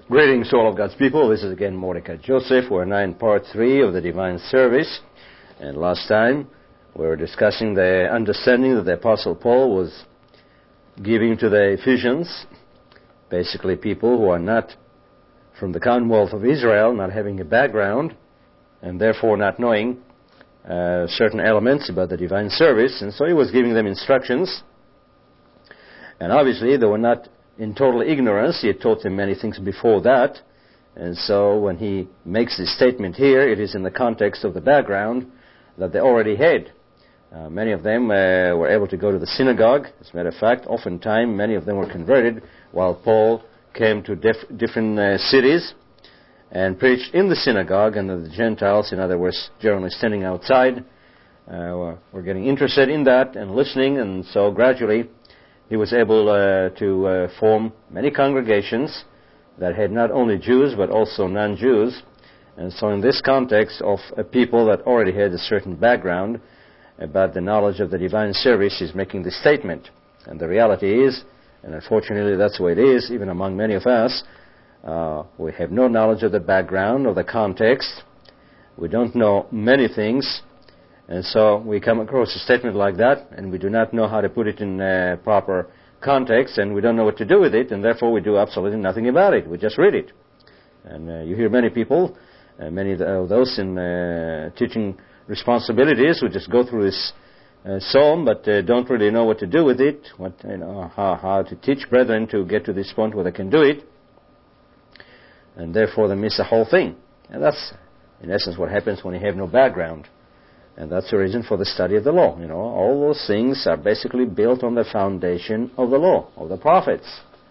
Greetings to all of God's people. This is again Mordecai Joseph. We're now in part 3 of the Divine Service. And last time we were discussing the understanding that the Apostle Paul was giving to the Ephesians, basically people who are not from the Commonwealth of Israel, not having a background, and therefore not knowing certain elements about the Divine Service. And so he was giving them instructions. And obviously they were not in total ignorance. He had taught them many things before that. And so when he makes this statement here, it is in the context of the background that they already had. Many of them were able to go to the synagogue. As a matter of fact, oftentimes many of them were converted while Paul came to different cities and preached in the synagogue, and the Gentiles, in other words, generally standing outside, were getting interested in that and listening, and so gradually he was able to form many congregations that had not only Jews but also non-Jews. And so in this context of a people that already had a certain background about the knowledge of the Divine Service, he's making this statement. And the reality is, and unfortunately that's the way it is, even among many of us, we have no knowledge of the background or the context. We don't know many things. And so we come across a statement like that, and we do not know how to put it in proper context, and we don't know what to do with it, and therefore we do absolutely nothing about it. We just read it. And you hear many people, many of those in teaching responsibilities, who just go through this psalm, but don't really know what to do with it, how to teach brethren to get to this point where they can do it, and therefore they miss the whole thing. And that's, in essence, what happens when you have no background. And that's the reason for the study of the law. All those things are basically built on the foundation of the law, of the prophets.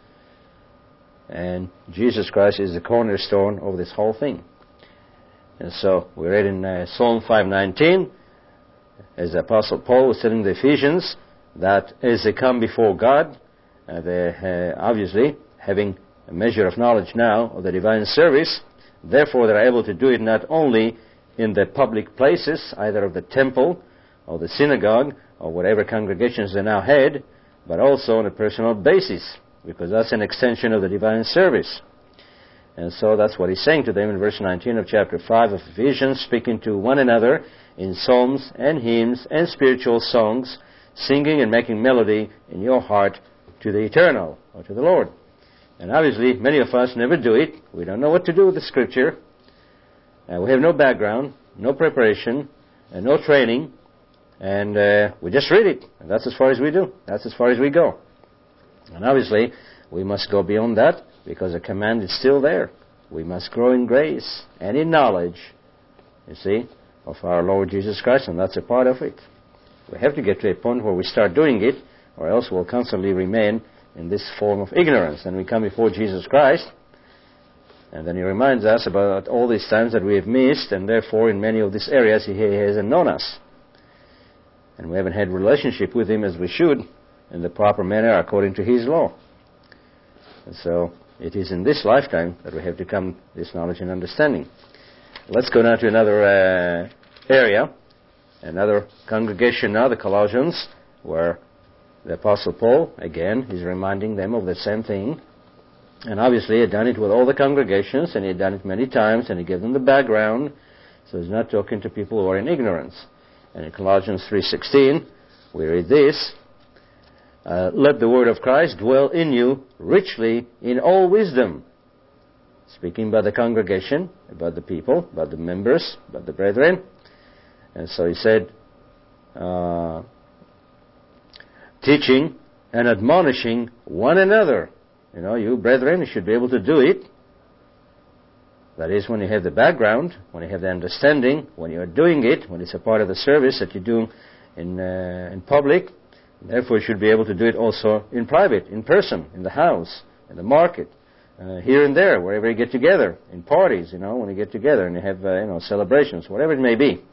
And Jesus Christ is the cornerstone of this whole thing. And so we read in Psalm 5:19, as the Apostle Paul was telling the Ephesians, that as they come before God, they obviously having a measure of knowledge now of the Divine Service, therefore they're able to do it not only in the public places, either of the temple or the synagogue or whatever congregations they now had, but also on a personal basis, because that's an extension of the Divine Service. And so that's what he's saying to them in verse 19 of chapter 5 of Ephesians, speaking to one another in psalms and hymns and spiritual songs, singing and making melody in your heart to the Eternal, or to the Lord. And obviously many of us never do it. We don't know what to do with the Scripture. We have no background, no preparation, and no training, and we just read it. And that's as far as we do. That's as far as we go. And obviously, we must go beyond that, because the command is still there. We must grow in grace and in knowledge, you see, of our Lord Jesus Christ, and that's a part of it. We have to get to a point where we start doing it, or else we'll constantly remain in this form of ignorance. And we come before Jesus Christ, and then he reminds us about all these times that we have missed, and therefore in many of these areas he hasn't known us. And we haven't had relationship with him as we should, in the proper manner according to his law. And so it is in this lifetime that we have to come to this knowledge and understanding. Let's go now to another area, another congregation now, the Colossians, where the Apostle Paul, again, is reminding them of the same thing. And obviously he had done it with all the congregations, and he had done it many times, and he gave them the background, so he's not talking to people who are in ignorance. And in Colossians 3:16, we read this, let the word of Christ dwell in you richly in all wisdom. Speaking about the congregation, about the people, about the members, about the brethren. And so he said, teaching and admonishing one another. You brethren, you should be able to do it. That is, when you have the background, when you have the understanding, when you are doing it, when it's a part of the service that you do in public. Therefore, you should be able to do it also in private, in person, in the house, in the market, here and there, wherever you get together, in parties, when you get together and you have, celebrations, whatever it may be.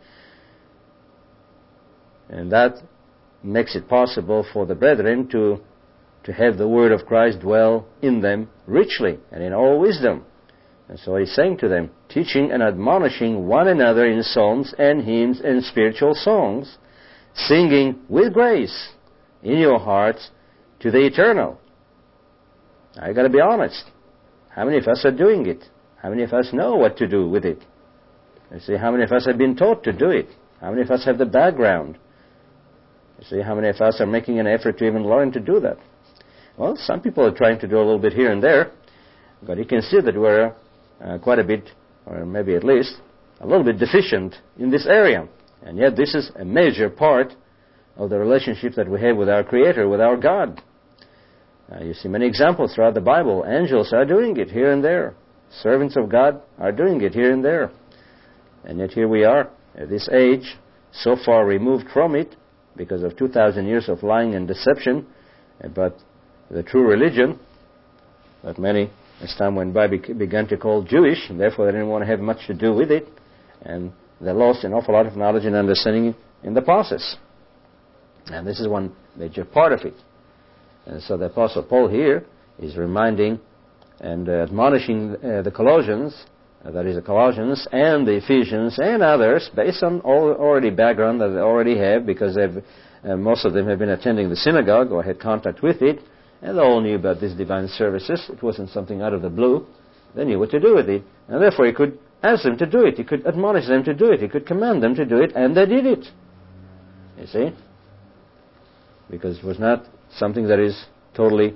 And that makes it possible for the brethren to have the word of Christ dwell in them richly and in all wisdom. And so he's saying to them, teaching and admonishing one another in psalms and hymns and spiritual songs, singing with grace in your hearts to the Eternal. I got to be honest. How many of us are doing it? How many of us know what to do with it? You see, how many of us have been taught to do it? How many of us have the background? You see, how many of us are making an effort to even learn to do that? Well, some people are trying to do a little bit here and there, but you can see that we're quite a bit, or maybe at least, a little bit deficient in this area. And yet this is a major part of the relationship that we have with our Creator, with our God. You see many examples throughout the Bible. Angels are doing it here and there. Servants of God are doing it here and there. And yet here we are, at this age, so far removed from it, because of 2,000 years of lying and deception, but the true religion that many, as time went by, began to call Jewish, and therefore they didn't want to have much to do with it, and they lost an awful lot of knowledge and understanding in the process. And this is one major part of it. And so the Apostle Paul here is reminding and admonishing the Colossians, that is the Colossians and the Ephesians and others, based on already background that they already have, because most of them have been attending the synagogue or had contact with it, and they all knew about these divine services. It wasn't something out of the blue. They knew what to do with it. And therefore he could ask them to do it. He could admonish them to do it. He could command them to do it, and they did it. You see? Because it was not something that is totally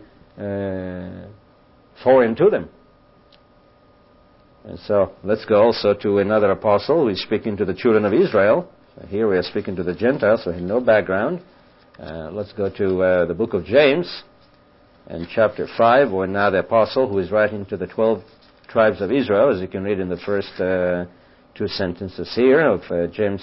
foreign to them. And so let's go also to another apostle who is speaking to the children of Israel. So here we are speaking to the Gentiles, so he has no background. Let's go to the book of James, and chapter 5, where now the apostle who is writing to the 12 tribes of Israel, as you can read in the first two sentences here of James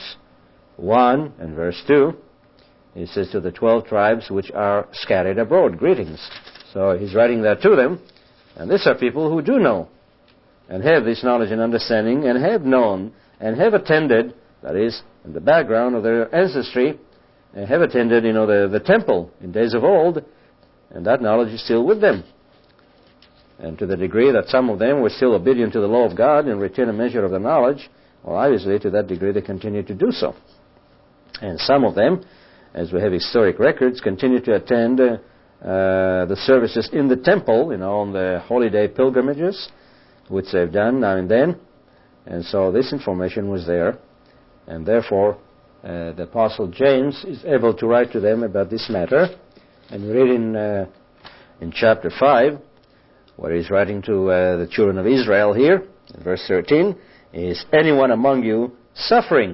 1 and verse 2. He says, to the 12 tribes which are scattered abroad, greetings. So he's writing that to them, and these are people who do know, and have this knowledge and understanding, and have known, and have attended, that is, in the background of their ancestry, and have attended, the temple in days of old, and that knowledge is still with them. And to the degree that some of them were still obedient to the law of God and retain a measure of the knowledge, well, obviously to that degree they continue to do so. And some of them, as we have historic records, continue to attend the services in the temple, on the holiday pilgrimages, which they've done now and then. And so this information was there. And therefore, the Apostle James is able to write to them about this matter. And we read in chapter 5, where he's writing to the children of Israel here, in verse 13, is anyone among you suffering?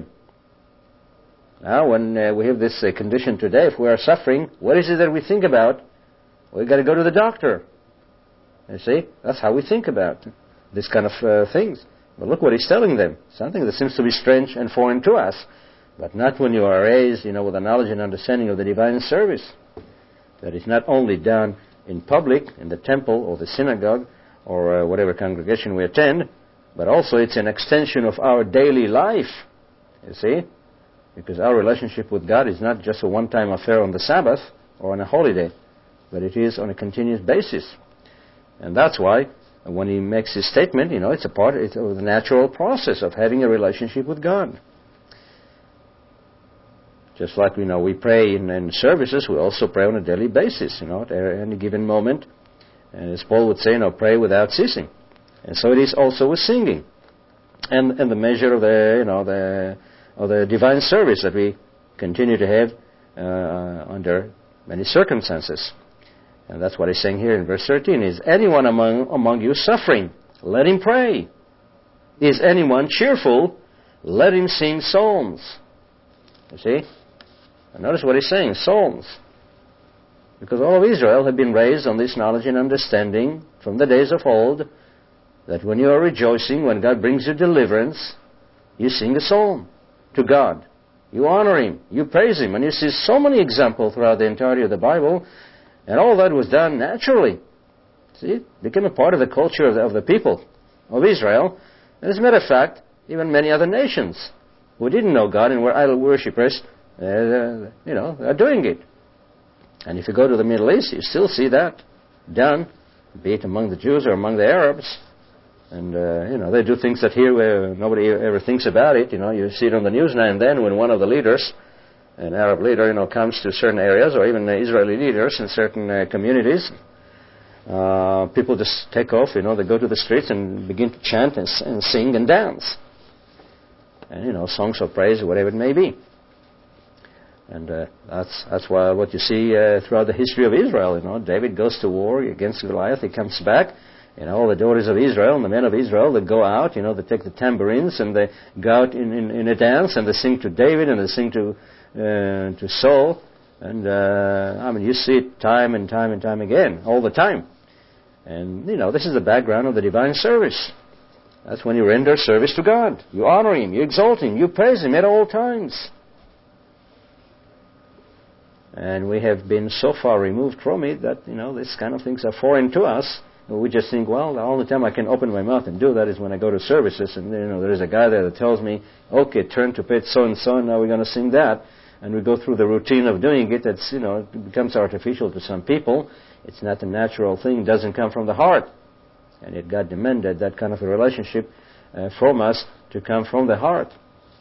Now, when we have this condition today, if we are suffering, what is it that we think about? We've got to go to the doctor. You see? That's how we think about this kind of things. But look what he's telling them. Something that seems to be strange and foreign to us, but not when you are raised, with a knowledge and understanding of the divine service. That is not only done in public, in the temple or the synagogue or whatever congregation we attend, but also it's an extension of our daily life. You see? Because our relationship with God is not just a one-time affair on the Sabbath or on a holiday, but it is on a continuous basis. And that's why when he makes his statement, it's a part of the natural process of having a relationship with God. Just like we pray in services, we also pray on a daily basis, at any given moment. And as Paul would say, pray without ceasing. And so it is also with singing, and the measure of the divine service that we continue to have under many circumstances. And that's what he's saying here in verse 13, is anyone among you suffering? Let him pray. Is anyone cheerful? Let him sing psalms. You see? And notice what he's saying, psalms. Because all of Israel had been raised on this knowledge and understanding from the days of old, that when you are rejoicing, when God brings you deliverance, you sing a psalm to God. You honor Him. You praise Him. And you see so many examples throughout the entirety of the Bible, and all that was done naturally. See, it became a part of the culture of the people of Israel. And as a matter of fact, even many other nations who didn't know God and were idol worshippers, are doing it. And if you go to the Middle East, you still see that done, be it among the Jews or among the Arabs. And, they do things that here where nobody ever thinks about it. You see it on the news now and then when one of the leaders, an Arab leader, comes to certain areas, or even Israeli leaders in certain communities, people just take off, they go to the streets and begin to chant and sing and dance. And, songs of praise, whatever it may be. And that's why what you see throughout the history of Israel. David goes to war against Goliath. He comes back. All the daughters of Israel and the men of Israel, they go out. They take the tambourines and they go out in a dance and they sing to David and they sing to Saul. And you see it time and time and time again, all the time. And this is the background of the divine service. That's when you render service to God. You honor Him, you exalt Him, you praise Him at all times. And we have been so far removed from it that, these kind of things are foreign to us. We just think, well, the only time I can open my mouth and do that is when I go to services. And, there's a guy there that tells me, okay, turn to page so-and-so, and now we're going to sing that. And we go through the routine of doing it. That's, it becomes artificial to some people. It's not a natural thing. It doesn't come from the heart. And yet God demanded that kind of a relationship from us to come from the heart.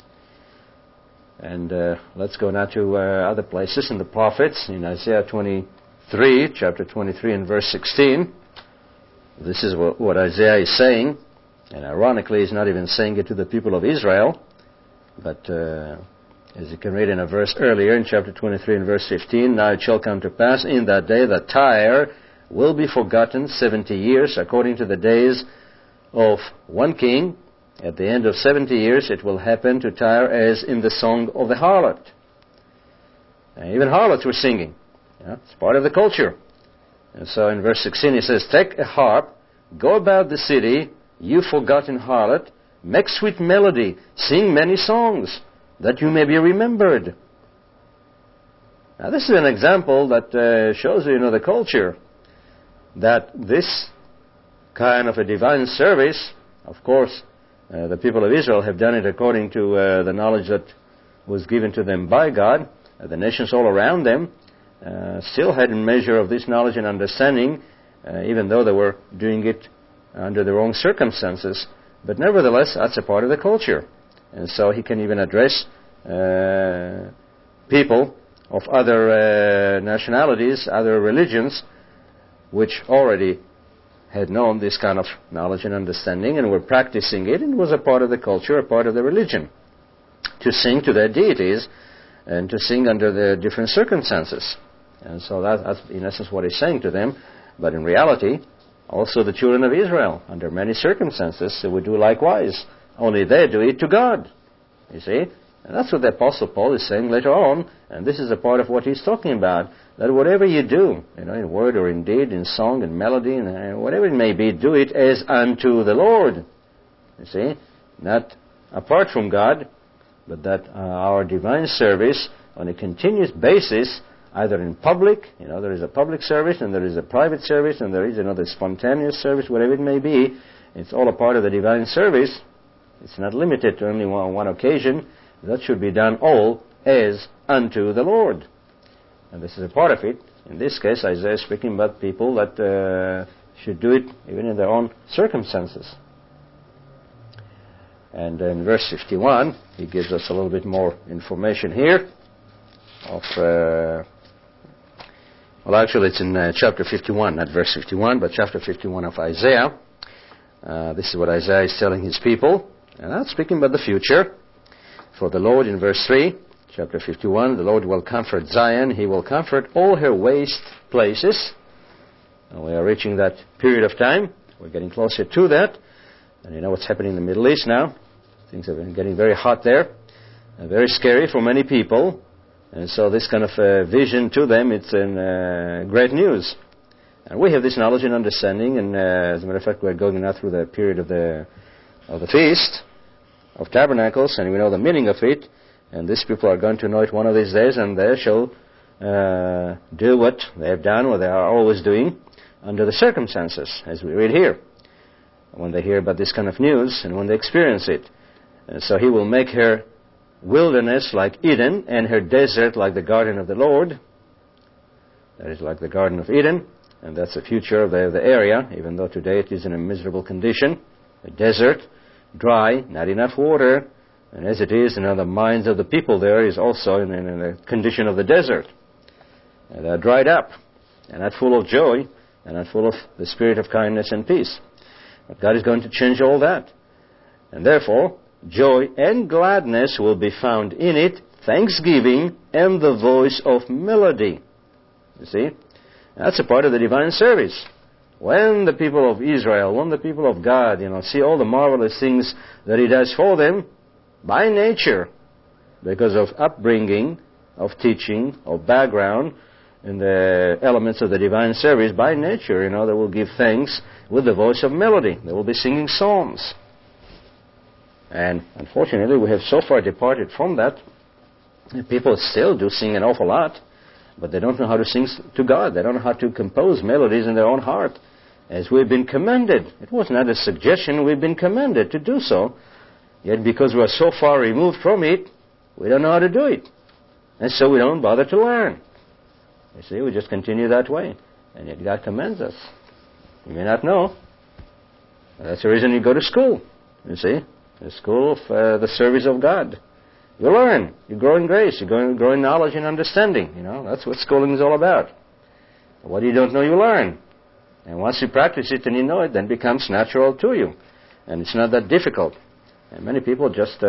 And let's go now to other places in the prophets. In Isaiah 23, chapter 23 and verse 16. This is what Isaiah is saying. And ironically, he's not even saying it to the people of Israel. But as you can read in a verse earlier, in chapter 23 and verse 15, now it shall come to pass in that day that Tyre will be forgotten 70 years, according to the days of one king. At the end of 70 years, it will happen to Tyre as in the song of the harlot. And even harlots were singing. It's part of the culture. And so in verse 16 he says, take a harp, go about the city, you forgotten harlot, make sweet melody, sing many songs, that you may be remembered. Now this is an example that shows the culture, that this kind of a divine service, of course, the people of Israel have done it according to the knowledge that was given to them by God. The nations all around them still had a measure of this knowledge and understanding, even though they were doing it under the wrong circumstances. But nevertheless, that's a part of the culture. And so he can even address people of other nationalities, other religions, which already had known this kind of knowledge and understanding and were practicing it, and it was a part of the culture, a part of the religion, to sing to their deities and to sing under the different circumstances. And so that's in essence what he's saying to them. But in reality, also the children of Israel, under many circumstances, would do likewise. Only they do it to God. You see? And that's what the Apostle Paul is saying later on, and this is a part of what he's talking about, that whatever you do, in word or in deed, in song and melody, and whatever it may be, do it as unto the Lord. You see? Not apart from God, but that our divine service on a continuous basis, either in public, there is a public service, and there is a private service, and there is another spontaneous service, whatever it may be, it's all a part of the divine service. It's not limited to only one occasion. That should be done all as unto the Lord. And this is a part of it. In this case, Isaiah is speaking about people that should do it even in their own circumstances. And in verse 51, he gives us a little bit more information here of... well, actually, it's in chapter 51, not verse 51, but chapter 51 of Isaiah. This is what Isaiah is telling his people. And that's speaking about the future. For the Lord, in verse 3, chapter 51, the Lord will comfort Zion. He will comfort all her waste places. And we are reaching that period of time. We're getting closer to that. And you know what's happening in the Middle East now. Things have been getting very hot there. And very scary for many people. And so this kind of vision to them, it's great news. And we have this knowledge and understanding. And as a matter of fact, we're going now through the period of the Feast of Tabernacles, and we know the meaning of it, and these people are going to know it one of these days, and they shall do what they have done, what they are always doing, under the circumstances, as we read here, when they hear about this kind of news, and when they experience it. And so he will make her wilderness like Eden, and her desert like the garden of the Lord. That is like the Garden of Eden, and that's the future of the area, even though today it is in a miserable condition, a desert, dry, not enough water, and as it is, the minds of the people there is also in the condition of the desert. And they're dried up, and not full of joy, and not full of the spirit of kindness and peace. But God is going to change all that. And therefore, joy and gladness will be found in it, thanksgiving and the voice of melody. You see? That's a part of the divine service. When the people of Israel, when the people of God, see all the marvelous things that He does for them, by nature, because of upbringing, of teaching, of background, and the elements of the divine service, by nature, they will give thanks with the voice of melody. They will be singing psalms. And unfortunately, we have so far departed from that. People still do sing an awful lot, but they don't know how to sing to God. They don't know how to compose melodies in their own heart, as we've been commanded. It was not a suggestion. We've been commanded to do so. Yet because we are so far removed from it, we don't know how to do it. And so we don't bother to learn. You see, we just continue that way. And yet God commands us. You may not know. That's the reason you go to school. You see, the school of the service of God. You learn. You grow in grace. You grow in knowledge and understanding. That's what schooling is all about. What you don't know, you learn. And once you practice it and you know it, then it becomes natural to you. And it's not that difficult. And many people just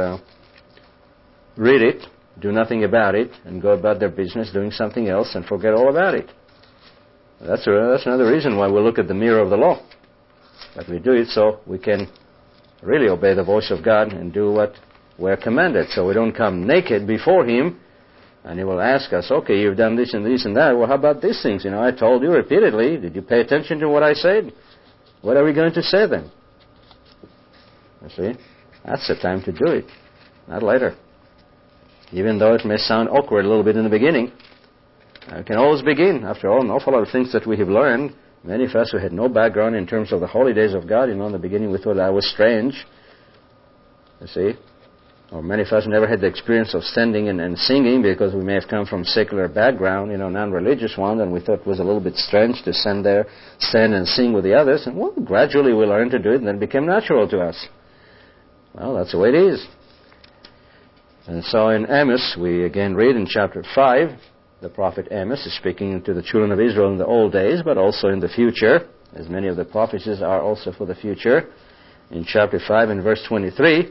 read it, do nothing about it, and go about their business doing something else and forget all about it. That's another reason why we look at the mirror of the law. But we do it so we can really obey the voice of God and do what we're commanded. So we don't come naked before Him, and He will ask us, okay, you've done this and this and that. Well, how about these things? I told you repeatedly. Did you pay attention to what I said? What are we going to say then? You see? That's the time to do it, not later. Even though it may sound awkward a little bit in the beginning, it can always begin. After all, an awful lot of things that we have learned, many of us who had no background in terms of the holy days of God, in the beginning we thought that was strange. You see? Or many of us never had the experience of standing and singing because we may have come from secular background, non-religious one, and we thought it was a little bit strange to stand and sing with the others. And well, gradually we learned to do it, and then it became natural to us. Well, that's the way it is. And so in Amos, we again read in chapter 5, the prophet Amos is speaking to the children of Israel in the old days, but also in the future, as many of the prophecies are also for the future. In chapter 5 and verse 23,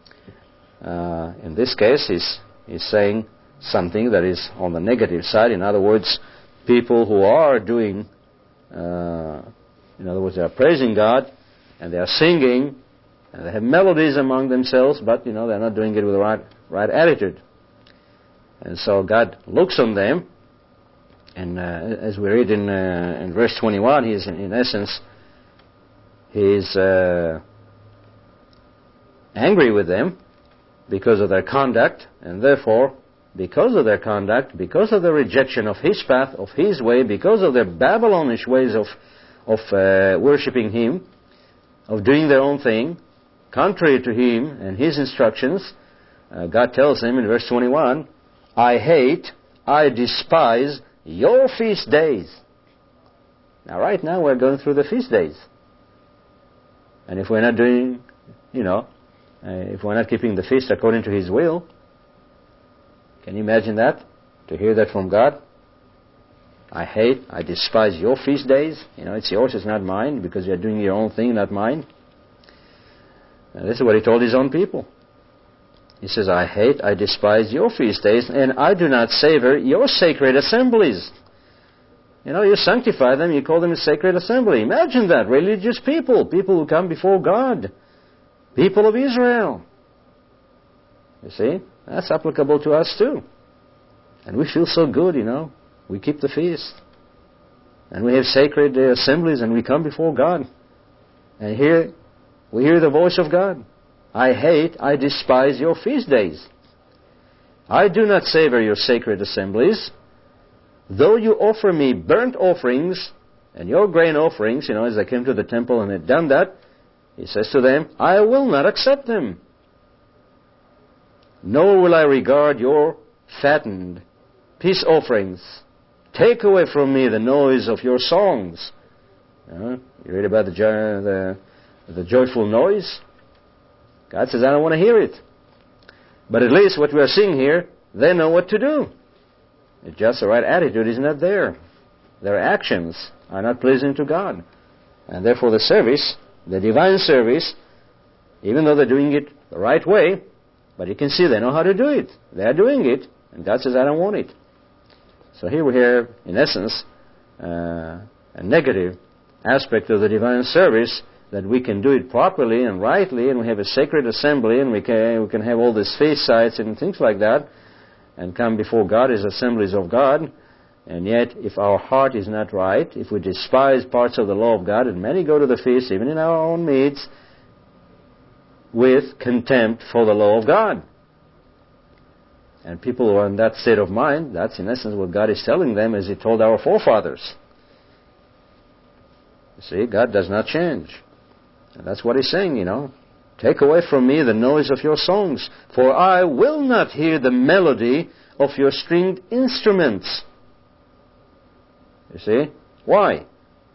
in this case, he's saying something that is on the negative side. In other words, people who are doing, they are praising God, and they are singing, and they have melodies among themselves, but, they're not doing it with the right attitude. And so God looks on them, and as we read in verse 21, he's in essence, he's angry with them because of their conduct, and therefore, because of their conduct, because of the rejection of His path, of His way, because of their Babylonish ways of worshipping Him, of doing their own thing, contrary to Him and His instructions, God tells them in verse 21, I hate, I despise your feast days. Now, right now, we're going through the feast days. And if we're not doing, if we're not keeping the feast according to His will, can you imagine that? To hear that from God? I hate, I despise your feast days. It's yours, it's not mine, because you're doing your own thing, not mine. And this is what He told His own people. He says, I hate, I despise your feast days, and I do not savor your sacred assemblies. You sanctify them, you call them a sacred assembly. Imagine that, religious people who come before God, people of Israel. You see, that's applicable to us too. And we feel so good, we keep the feast. And we have sacred assemblies, and we come before God. And here, we hear the voice of God. I hate, I despise your feast days. I do not savor your sacred assemblies. Though you offer me burnt offerings and your grain offerings, as they came to the temple and had done that, He says to them, I will not accept them. Nor will I regard your fattened peace offerings. Take away from me the noise of your songs. You read about the joyful noise. God says, I don't want to hear it. But at least what we are seeing here, they know what to do. It's just the right attitude is not there. Their actions are not pleasing to God. And therefore the service, the divine service, even though they're doing it the right way, but you can see they know how to do it. They are doing it, and God says, I don't want it. So here we have, in essence, a negative aspect of the divine service, that we can do it properly and rightly, and we have a sacred assembly, and we can have all these feast sites and things like that, and come before God as assemblies of God. And yet, if our heart is not right, if we despise parts of the law of God, and many go to the feast, even in our own midst, with contempt for the law of God. And people who are in that state of mind, that's in essence what God is telling them, as He told our forefathers. You see, God does not change. And that's what He's saying, Take away from me the noise of your songs, for I will not hear the melody of your stringed instruments. You see? Why?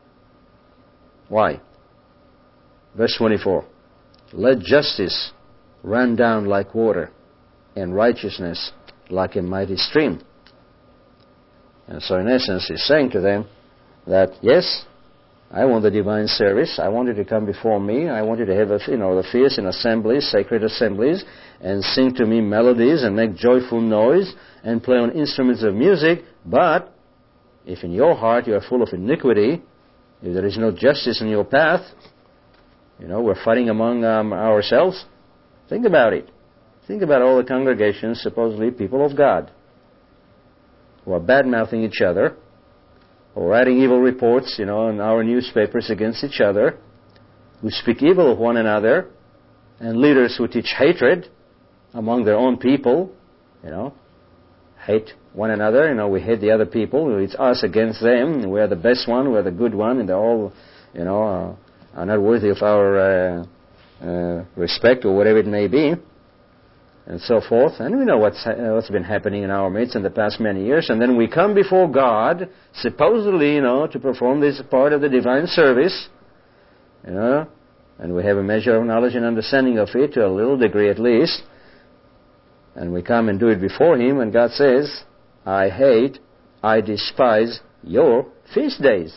Why? Verse 24. Let justice run down like water, and righteousness like a mighty stream. And so in essence He's saying to them that, yes, I want the divine service. I want you to come before me. I want you to have the feast and assemblies, sacred assemblies, and sing to me melodies and make joyful noise and play on instruments of music. But if in your heart you are full of iniquity, if there is no justice in your path, we're fighting among ourselves. Think about it. Think about all the congregations, supposedly people of God, who are bad-mouthing each other, or writing evil reports, in our newspapers against each other, who speak evil of one another, and leaders who teach hatred among their own people, hate one another, we hate the other people, it's us against them, we're the best one, we're the good one, and they're all, are not worthy of our respect, or whatever it may be, and so forth. And we know what's been happening in our midst in the past many years. And then we come before God, supposedly, to perform this part of the divine service, and we have a measure of knowledge and understanding of it, to a little degree at least, and we come and do it before Him, and God says, I despise your feast days.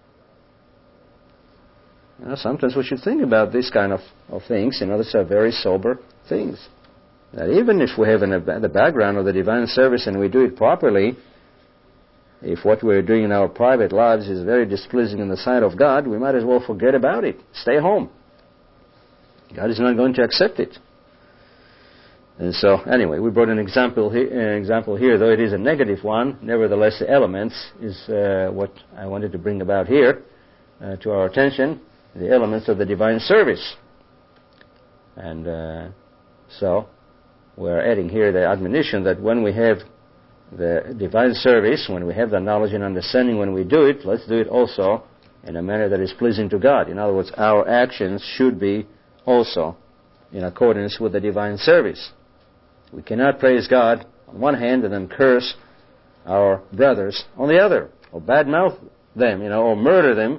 Sometimes we should think about this kind of things. These are very sober things. That even if we have the background of the divine service and we do it properly, if what we're doing in our private lives is very displeasing in the sight of God, we might as well forget about it. Stay home. God is not going to accept it. And so, anyway, we brought an example here, though it is a negative one. Nevertheless, the elements is what I wanted to bring about here to our attention, the elements of the divine service. And so, we're adding here the admonition that when we have the divine service, when we have the knowledge and understanding, when we do it, let's do it also in a manner that is pleasing to God. In other words, our actions should be also in accordance with the divine service. We cannot praise God on one hand and then curse our brothers on the other, or badmouth them, or murder them,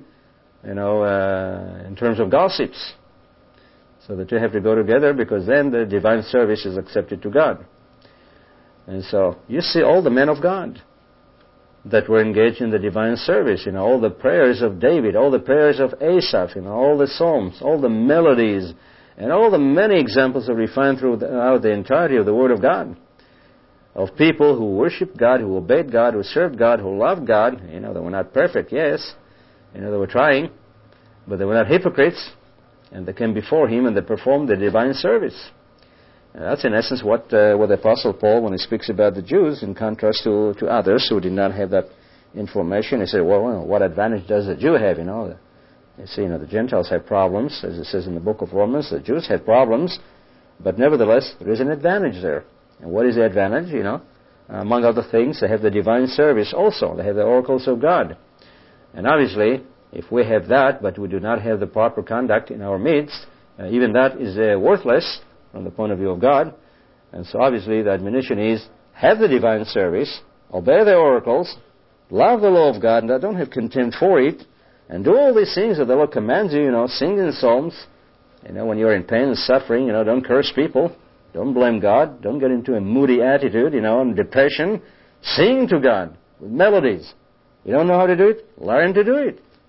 in terms of gossips. So the two have to go together, because then the divine service is accepted to God. And so you see all the men of God that were engaged in the divine service, all the prayers of David, all the prayers of Asaph, all the psalms, all the melodies, and all the many examples that we find throughout the entirety of the Word of God, of people who worshiped God, who obeyed God, who served God, who loved God. They were not perfect, yes. They were trying, but they were not hypocrites. And they came before Him and they performed the divine service. And that's in essence what the Apostle Paul, when he speaks about the Jews, in contrast to others who did not have that information, he said, well, what advantage does the Jew have? You see, the Gentiles have problems, as it says in the book of Romans. The Jews have problems, but nevertheless, there is an advantage there. And what is the advantage? Among other things, they have the divine service also. They have the oracles of God. And obviously, if we have that, but we do not have the proper conduct in our midst, even that is worthless from the point of view of God. And so obviously the admonition is, have the divine service, obey the oracles, love the law of God, and don't have contempt for it, and do all these things that the Lord commands you, sing in psalms. When you're in pain and suffering, don't curse people, don't blame God, don't get into a moody attitude, and depression. Sing to God with melodies. You don't know how to do it? Learn to do it.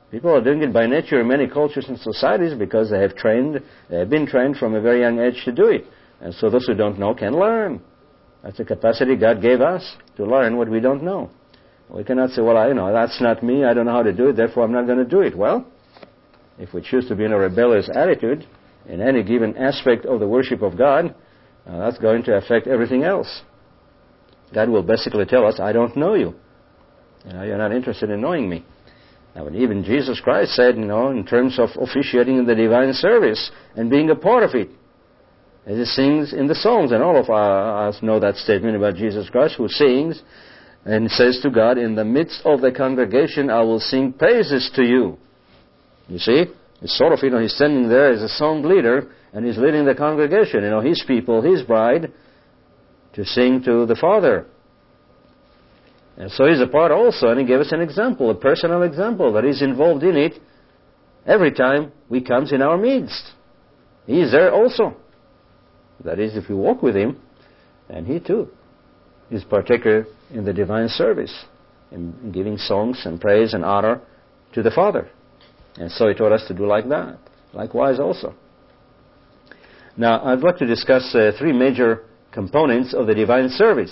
People are doing it by nature in many cultures and societies because they have been trained from a very young age to do it. And so those who don't know can learn. That's a capacity God gave us, to learn what we don't know. We cannot say, well, that's not me, I don't know how to do it, therefore I'm not going to do it. Well, if we choose to be in a rebellious attitude in any given aspect of the worship of God, that's going to affect everything else. God will basically tell us, I don't know you. You're not interested in knowing me. Now, even Jesus Christ said, in terms of officiating in the divine service and being a part of it, as he sings in the Psalms, and all of us know that statement about Jesus Christ, who sings and says to God, in the midst of the congregation, I will sing praises to you. You see? It's sort of, he's standing there as a song leader, and he's leading the congregation, his people, his bride, to sing to the Father. And so he's a part also, and he gave us an example, a personal example, that he's involved in it every time he comes in our midst. He is there also. That is, if we walk with him, and he too is partaker in the divine service, in giving songs and praise and honor to the Father. And so he taught us to do like that. Likewise also. Now, I'd like to discuss three major components of the divine service.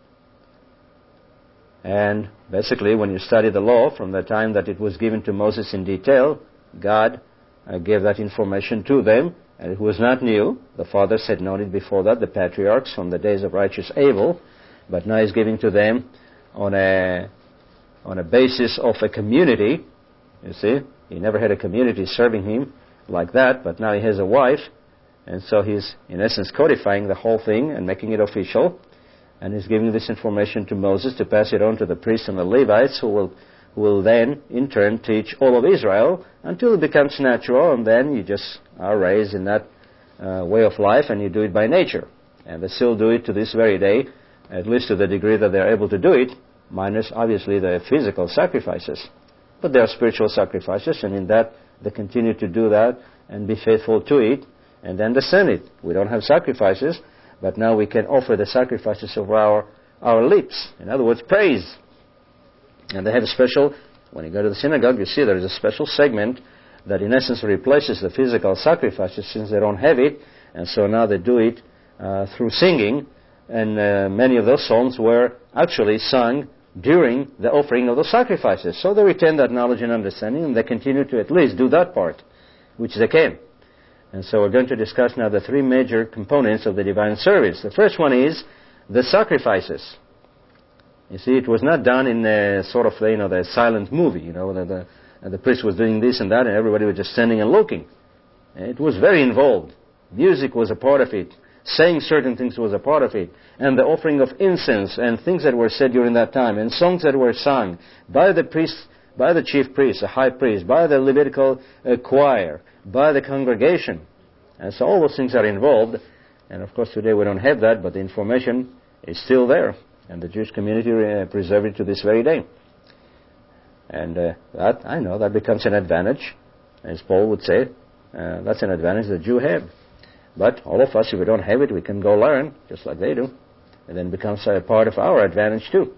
And basically, when you study the law, from the time that it was given to Moses in detail, God gave that information to them, and it was not new. The fathers had known it before that, the patriarchs, from the days of righteous Abel, but now he's giving to them on a basis of a community. You see, he never had a community serving him like that, but now he has a wife, and so he's, in essence, codifying the whole thing and making it official. And he's giving this information to Moses to pass it on to the priests and the Levites, who will then, in turn, teach all of Israel until it becomes natural, and then you just are raised in that way of life, and you do it by nature. And they still do it to this very day, at least to the degree that they're able to do it, minus, obviously, the physical sacrifices. But there are spiritual sacrifices, and in that, they continue to do that and be faithful to it, and then descend it. We don't have sacrifices, but now we can offer the sacrifices of our lips. In other words, praise. And they have a special, when you go to the synagogue, you see there is a special segment that in essence replaces the physical sacrifices since they don't have it. And so now they do it through singing. And many of those songs were actually sung during the offering of those sacrifices. So they retain that knowledge and understanding, and they continue to at least do that part, which they can. And so we're going to discuss now the three major components of the divine service. The first one is the sacrifices. You see, it was not done in a sort of, the silent movie, the priest was doing this and that, and everybody was just standing and looking. It was very involved. Music was a part of it. Saying certain things was a part of it. And the offering of incense and things that were said during that time, and songs that were sung by the priest, by the chief priest, the high priest, by the Levitical choir, by the congregation. And so all those things are involved. And of course today we don't have that, but the information is still there. And the Jewish community preserve it to this very day. And that becomes an advantage. As Paul would say, that's an advantage the Jew have. But all of us, if we don't have it, we can go learn, just like they do. And then it becomes a part of our advantage too.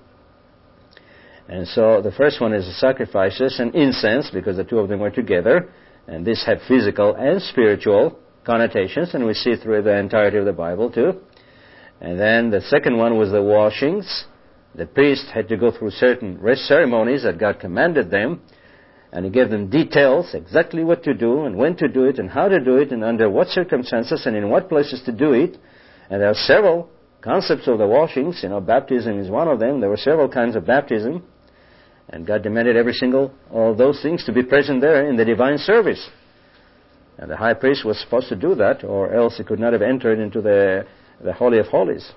And so the first one is the sacrifices and incense, because the two of them were together. And these have physical and spiritual connotations, and we see through the entirety of the Bible too. And then the second one was the washings. The priest had to go through certain ceremonies that God commanded them, and He gave them details, exactly what to do, and when to do it, and how to do it, and under what circumstances, and in what places to do it. And there are several concepts of the washings. Baptism is one of them. There were several kinds of baptism. And God demanded every single of those things to be present there in the divine service. And the high priest was supposed to do that, or else he could not have entered into the Holy of Holies.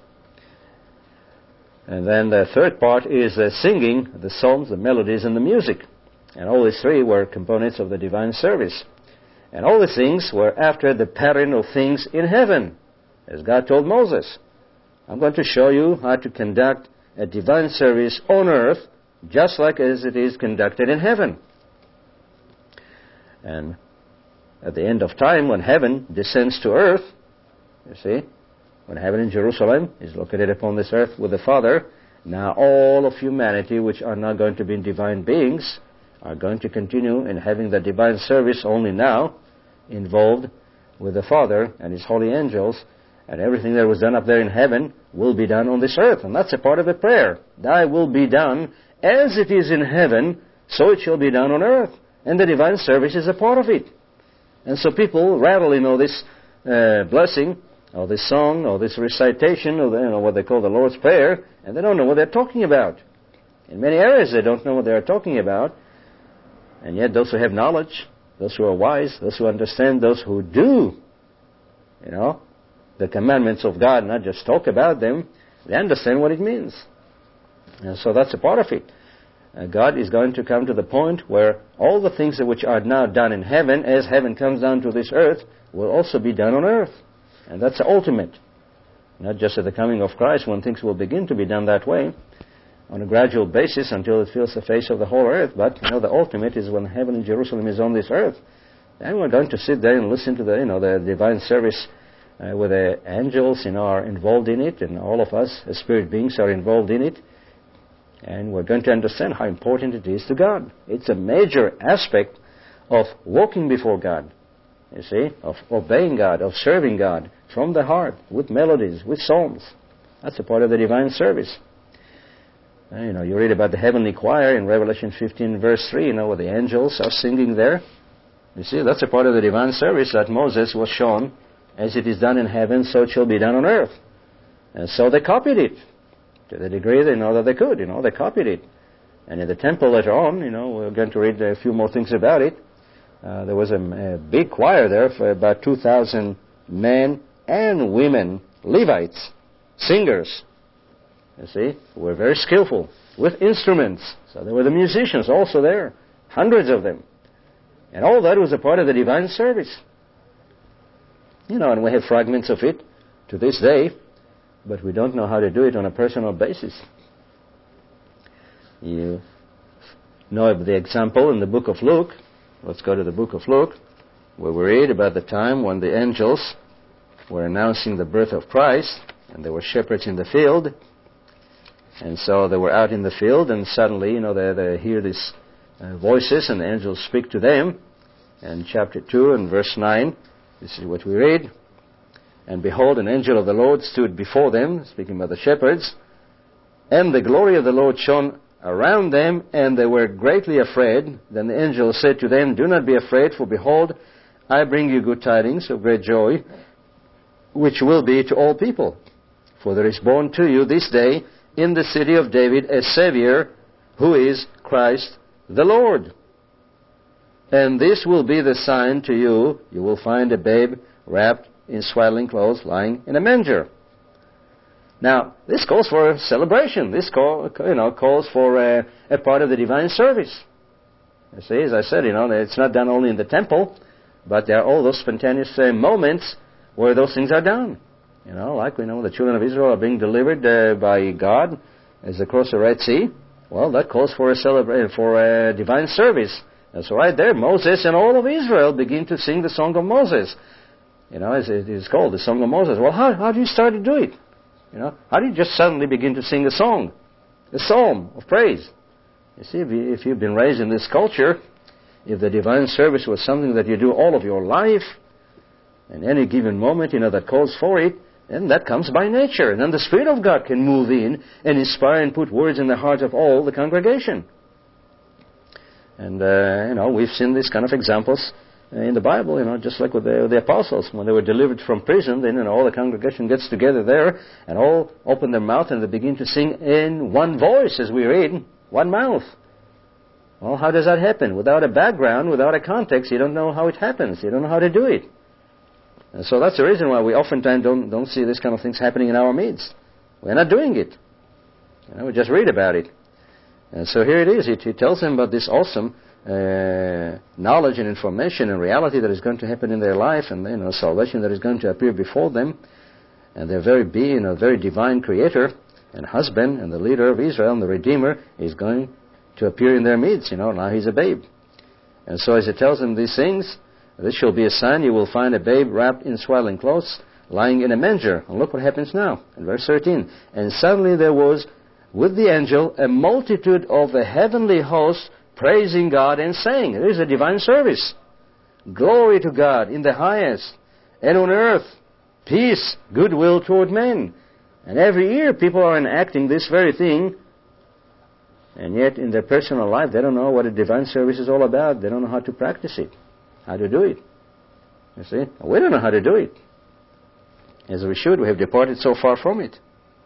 And then the third part is singing, the psalms, the melodies, and the music. And all these three were components of the divine service. And all these things were after the pattern of things in heaven. As God told Moses, I'm going to show you how to conduct a divine service on earth, just like as it is conducted in heaven. And at the end of time, when heaven descends to earth, you see, when heaven in Jerusalem is located upon this earth with the Father, now all of humanity, which are not going to be divine beings, are going to continue in having the divine service only now involved with the Father and His holy angels, and everything that was done up there in heaven will be done on this earth. And that's a part of the prayer. Thy will be done as it is in heaven, so it shall be done on earth. And the divine service is a part of it. And so people rattle, this blessing, or this song, or this recitation, or what they call the Lord's Prayer, and they don't know what they're talking about. In many areas they don't know what they're talking about. And yet those who have knowledge, those who are wise, those who understand, those who do, the commandments of God, not just talk about them, they understand what it means. And so that's a part of it. God is going to come to the point where all the things which are now done in heaven, as heaven comes down to this earth, will also be done on earth. And that's the ultimate. Not just at the coming of Christ when things will begin to be done that way, on a gradual basis until it fills the face of the whole earth. But, the ultimate is when heaven and Jerusalem is on this earth. And we're going to sit there and listen to the divine service where the angels, are involved in it, and all of us as spirit beings are involved in it. And we're going to understand how important it is to God. It's a major aspect of walking before God, of obeying God, of serving God from the heart, with melodies, with psalms. That's a part of the divine service. You read about the heavenly choir in Revelation 15, verse 3, where the angels are singing there. You see, that's a part of the divine service that Moses was shown, as it is done in heaven, so it shall be done on earth. And so they copied it. To the degree they know that they could, they copied it. And in the temple later on, we're going to read a few more things about it. There was a big choir there for about 2,000 men and women, Levites, singers, who were very skillful with instruments. So there were the musicians also there, hundreds of them. And all that was a part of the divine service. And we have fragments of it to this day, but we don't know how to do it on a personal basis. You know of the example in the book of Luke. Let's go to the book of Luke, where we read about the time when the angels were announcing the birth of Christ, and there were shepherds in the field. And so they were out in the field, and suddenly, they hear these voices, and the angels speak to them. And chapter 2 and verse 9, this is what we read. And behold, an angel of the Lord stood before them, speaking about the shepherds, and the glory of the Lord shone around them, and they were greatly afraid. Then the angel said to them, Do not be afraid, for behold, I bring you good tidings of great joy, which will be to all people. For there is born to you this day in the city of David a Savior, who is Christ the Lord. And this will be the sign to you. You will find a babe wrapped in swaddling clothes, lying in a manger. Now, this calls for a celebration. This calls for a part of the divine service. You see, as I said, it's not done only in the temple, but there are all those spontaneous moments where those things are done. Like we know the children of Israel are being delivered by God as they cross the Red Sea. Well, that calls for a divine service. And so right there, Moses and all of Israel begin to sing the Song of Moses. As it is called, the Song of Moses. Well, how do you start to do it? How do you just suddenly begin to sing a song? A psalm of praise. You see, if you've been raised in this culture, if the divine service was something that you do all of your life, in any given moment, that calls for it, then that comes by nature. And then the Spirit of God can move in and inspire and put words in the heart of all the congregation. And, we've seen these kind of examples in the Bible, just like with the apostles. When they were delivered from prison, then all the congregation gets together there and all open their mouth and they begin to sing in one voice as we read, one mouth. Well, how does that happen? Without a background, without a context, you don't know how it happens. You don't know how to do it. And so that's the reason why we oftentimes don't see this kind of things happening in our midst. We're not doing it. We just read about it. And so here it is. It tells them about this awesome knowledge and information and reality that is going to happen in their life, and salvation that is going to appear before them. And their very being, a very divine creator and husband and the leader of Israel and the Redeemer is going to appear in their midst. Now he's a babe. And so as it tells them these things, this shall be a sign, you will find a babe wrapped in swaddling clothes, lying in a manger. And look what happens now in verse 13. And suddenly there was with the angel a multitude of the heavenly host praising God and saying, there is a divine service. Glory to God in the highest, and on earth, peace, goodwill toward men. And every year people are enacting this very thing, and yet in their personal life they don't know what a divine service is all about. They don't know how to practice it, how to do it. You see? We don't know how to do it. As we should. We have departed so far from it.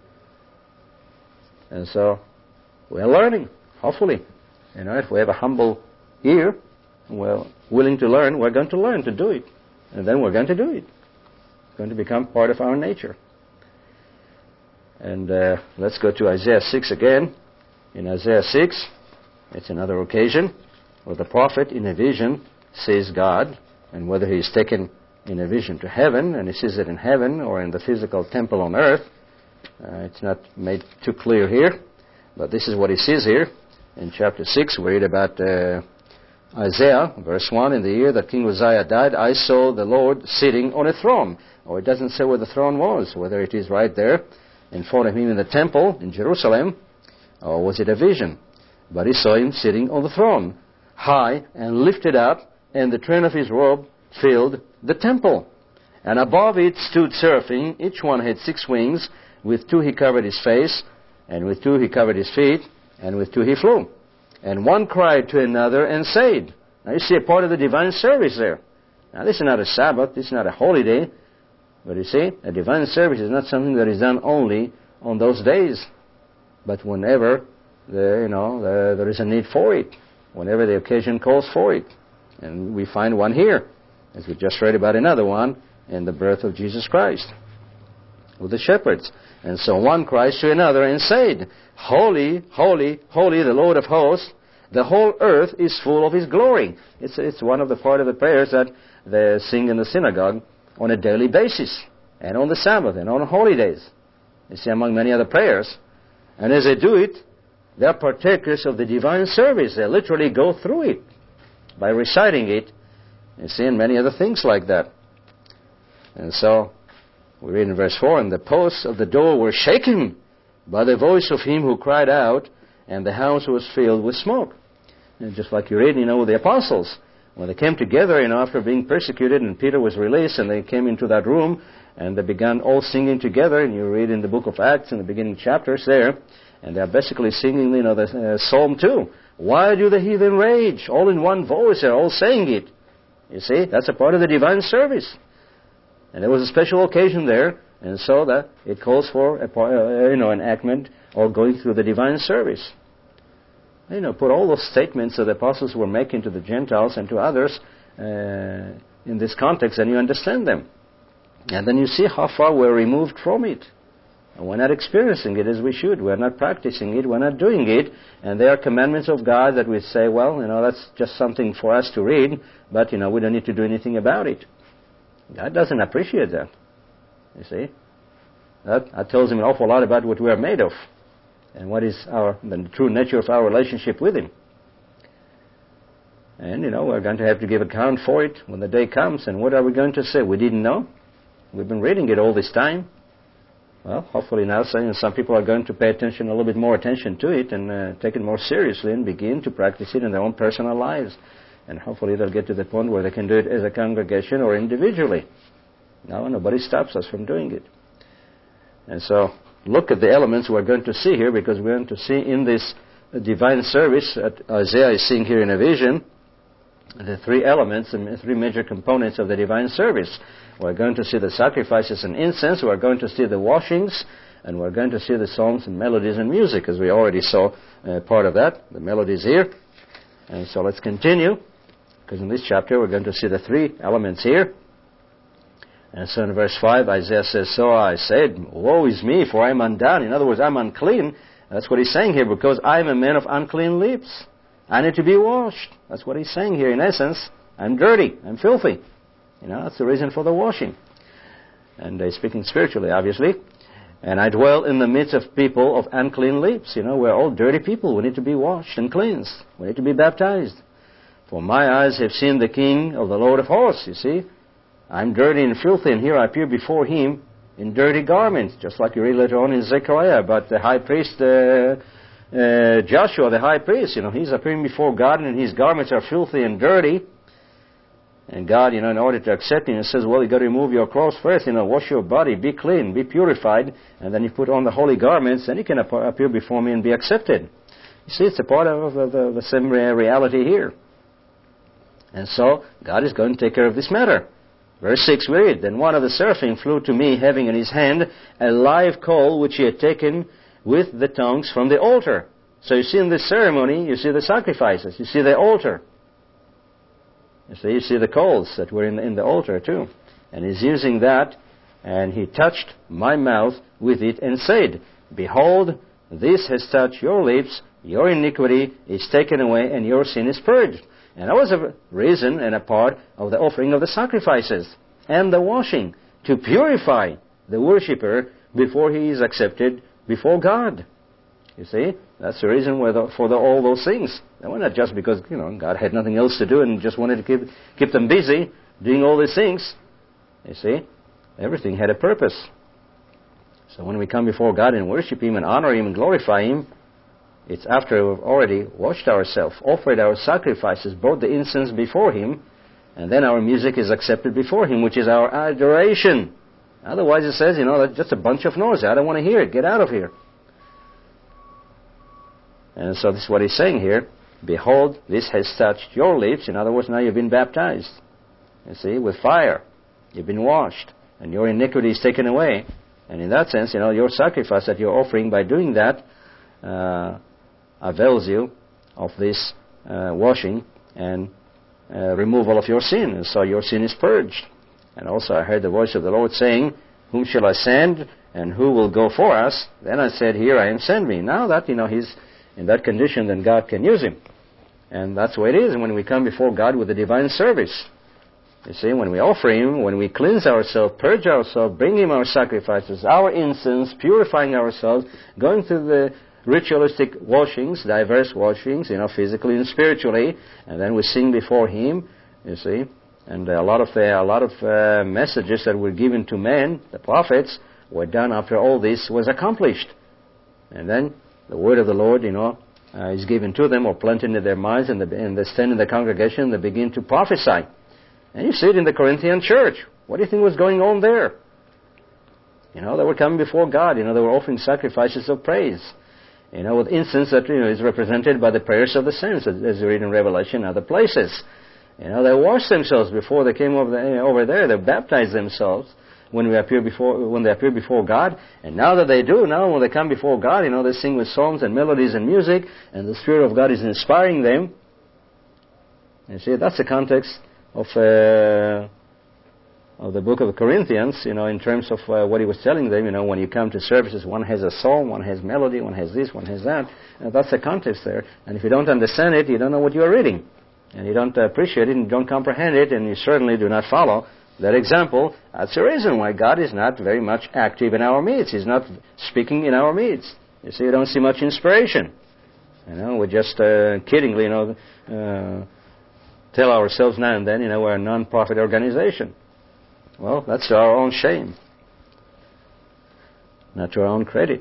And so, we're learning, hopefully. You know, if we have a humble ear, we're willing to learn, we're going to learn to do it. And then we're going to do it. It's going to become part of our nature. And let's go to Isaiah 6 again. In Isaiah 6, it's another occasion where the prophet in a vision sees God, and whether he is taken in a vision to heaven, and he sees it in heaven or in the physical temple on earth, it's not made too clear here, but this is what he sees here. In chapter 6, we read about Isaiah, verse 1, in the year that King Uzziah died, I saw the Lord sitting on a throne. Or it doesn't say where the throne was, whether it is right there in front of him in the temple in Jerusalem, or was it a vision? But he saw him sitting on the throne, high and lifted up, and the train of his robe filled the temple. And above it stood seraphim, each one had 6 wings, with 2 he covered his face, and with 2 he covered his feet, and with 2 he flew. And one cried to another and said, now you see a part of the divine service there. Now this is not a Sabbath, this is not a holiday, but you see, a divine service is not something that is done only on those days, but whenever there is a need for it, whenever the occasion calls for it. And we find one here, as we just read about another one, in the birth of Jesus Christ, with the shepherds. And so one cries to another and said, Holy, holy, holy, the Lord of hosts, the whole earth is full of His glory. It's one of the part of the prayers that they sing in the synagogue on a daily basis, and on the Sabbath, and on holidays. You see, among many other prayers. And as they do it, they are partakers of the divine service. They literally go through it by reciting it. You see, and many other things like that. And so, we read in verse 4, and the posts of the door were shaken by the voice of him who cried out, and the house was filled with smoke. And just like you read, with the apostles, when they came together, after being persecuted, and Peter was released, and they came into that room, and they began all singing together, and you read in the book of Acts, in the beginning chapters there, and they're basically singing, the Psalm 2. Why do the heathen rage? All in one voice, they're all saying it. You see, that's a part of the divine service. And there was a special occasion there, and so that it calls for enactment or going through the divine service. Put all those statements that the apostles were making to the Gentiles and to others in this context, and you understand them. And then you see how far we're removed from it. And we're not experiencing it as we should. We're not practicing it. We're not doing it. And there are commandments of God that we say, well, that's just something for us to read, but, we don't need to do anything about it. God doesn't appreciate that. You see? That tells Him an awful lot about what we are made of and what is the true nature of our relationship with Him. And, we're going to have to give account for it when the day comes. And what are we going to say? We didn't know. We've been reading it all this time. Well, hopefully now some people are going to pay attention, a little bit more attention to it and take it more seriously and begin to practice it in their own personal lives. And hopefully they'll get to the point where they can do it as a congregation or individually. No, nobody stops us from doing it. And so, look at the elements we're going to see here, because we're going to see in this divine service that Isaiah is seeing here in a vision, the 3 elements and 3 major components of the divine service. We're going to see the sacrifices and incense, we're going to see the washings, and we're going to see the songs and melodies and music, as we already saw part of that, the melodies here. And so let's continue, because in this chapter we're going to see the 3 elements here. And so in verse 5, Isaiah says, So I said, Woe is me, for I am undone. In other words, I'm unclean. That's what he's saying here, because I am a man of unclean lips. I need to be washed. That's what he's saying here. In essence, I'm dirty. I'm filthy. That's the reason for the washing. And he's speaking spiritually, obviously. And I dwell in the midst of people of unclean lips. We're all dirty people. We need to be washed and cleansed. We need to be baptized. For my eyes have seen the King of the Lord of hosts. You see, I'm dirty and filthy, and here I appear before Him in dirty garments, just like you read later on in Zechariah about the high priest Joshua, the high priest, he's appearing before God and his garments are filthy and dirty. And God, in order to accept him, he says, well, you've got to remove your clothes first, wash your body, be clean, be purified, and then you put on the holy garments, and you can appear before me and be accepted. You see, it's a part of the same reality here. And so, God is going to take care of this matter. Verse 6, we read, then one of the seraphim flew to me, having in his hand a live coal which he had taken with the tongues from the altar. So you see in this ceremony, you see the sacrifices, you see the altar. You see the coals that were in the altar too. And he's using that, and he touched my mouth with it and said, behold, this has touched your lips, your iniquity is taken away, and your sin is purged. And that was a reason and a part of the offering of the sacrifices and the washing, to purify the worshipper before he is accepted before God. You see, that's the reason for all those things. They were not just because, God had nothing else to do and just wanted to keep them busy doing all these things. You see, everything had a purpose. So when we come before God and worship Him and honor Him and glorify Him, it's after we've already washed ourselves, offered our sacrifices, brought the incense before Him, and then our music is accepted before Him, which is our adoration. Otherwise it says, that's just a bunch of noise. I don't want to hear it. Get out of here. And so this is what he's saying here. Behold, this has touched your lips. In other words, now you've been baptized. You see, with fire. You've been washed. And your iniquity is taken away. And in that sense, your sacrifice that you're offering by doing that avails you of this washing and removal of your sin. And so your sin is purged. And also I heard the voice of the Lord saying, whom shall I send, and who will go for us? Then I said, here I am, send me. Now that, he's in that condition, then God can use him. And that's the way it is when we come before God with a divine service. You see, when we offer Him, when we cleanse ourselves, purge ourselves, bring Him our sacrifices, our incense, purifying ourselves, going through the ritualistic washings, diverse washings, physically and spiritually, and then we sing before Him, you see. And a lot of messages that were given to men, the prophets, were done after all this was accomplished. And then the word of the Lord, is given to them or planted in their minds, and they stand in the congregation and they begin to prophesy. And you see it in the Corinthian church. What do you think was going on there? They were coming before God. They were offering sacrifices of praise. With incense that is represented by the prayers of the saints, as you read in Revelation and other places. They washed themselves before they came over there. They baptized themselves when they appear before God. And now that they do, now when they come before God, they sing with songs and melodies and music, and the Spirit of God is inspiring them. You see, that's the context of the book of Corinthians, in terms of what he was telling them. When you come to services, one has a song, one has melody, one has this, one has that. And that's the context there. And if you don't understand it, you don't know what you are reading. And you don't appreciate it, and you don't comprehend it, and you certainly do not follow that example. That's the reason why God is not very much active in our midst. He's not speaking in our midst. You see, you don't see much inspiration. We just kiddingly, tell ourselves now and then, we're a non-profit organization. Well, that's to our own shame, not to our own credit.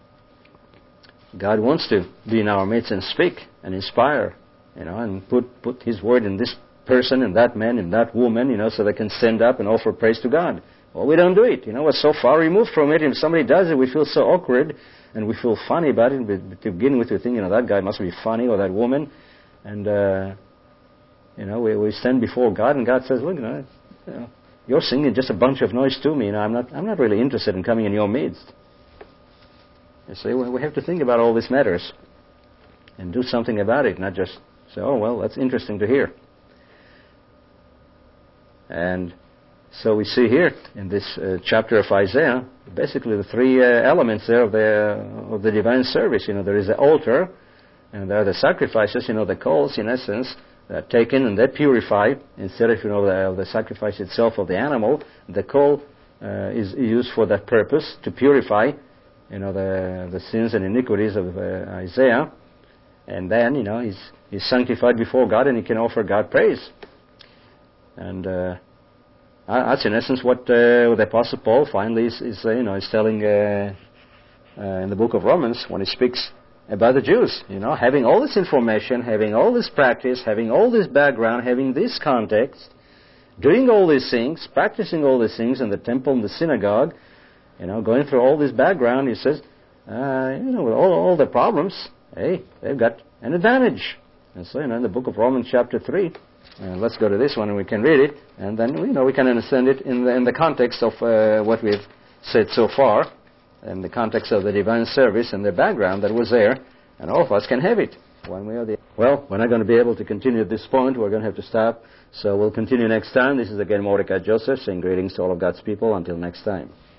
God wants to be in our midst and speak and inspire, and put His word in this person and that man and that woman, so they can stand up and offer praise to God. Well, we don't do it. We're so far removed from it. If somebody does it, we feel so awkward and we feel funny about it. To begin with, we think, that guy must be funny, or that woman. And, we stand before God, and God says, look, you're singing just a bunch of noise to me. I'm not really interested in coming in your midst. You see, we have to think about all these matters and do something about it, not just say, oh, well, that's interesting to hear. And so we see here in this chapter of Isaiah, basically the three elements there of the divine service. There is the altar, and there are the sacrifices, the coals, in essence, that are taken and they're purified. Instead of, the sacrifice itself of the animal, the coal is used for that purpose, to purify, the sins and iniquities of Isaiah. And then, he's sanctified before God, and he can offer God praise. And that's in essence what the Apostle Paul finally is telling in the book of Romans, when he speaks about the Jews. Having all this information, having all this practice, having all this background, having this context, doing all these things, practicing all these things in the temple and the synagogue, going through all this background, he says, with all the problems, hey, they've got an advantage. And so, in the book of Romans chapter 3, let's go to this one and we can read it, and then, we can understand it in the context of what we've said so far, in the context of the divine service and the background that was there, and all of us can have it, one way or the other. Well, we're not going to be able to continue at this point. We're going to have to stop. So we'll continue next time. This is again Mordecai Joseph saying greetings to all of God's people. Until next time.